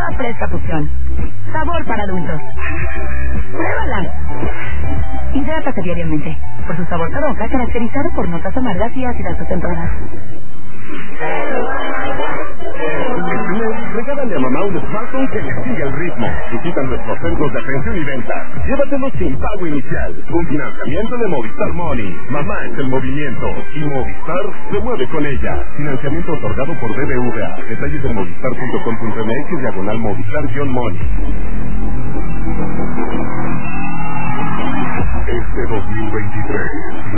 Nueva Fresca Fusión. Sabor para adultos. ¡Pruébala! Hidrátate diariamente. Por su sabor toronja, caracterizado por notas amargas y ácidas acentuadas. Regálale a mamá un smartphone que le siga el ritmo. Visita nuestros centros de atención y venta. Llévatelo sin pago inicial. Un financiamiento de Movistar Money. Mamá es el movimiento y Movistar se mueve con ella. Financiamiento otorgado por BBVA. Detalles en movistar.com.mx/Movistar-Money. Este 2023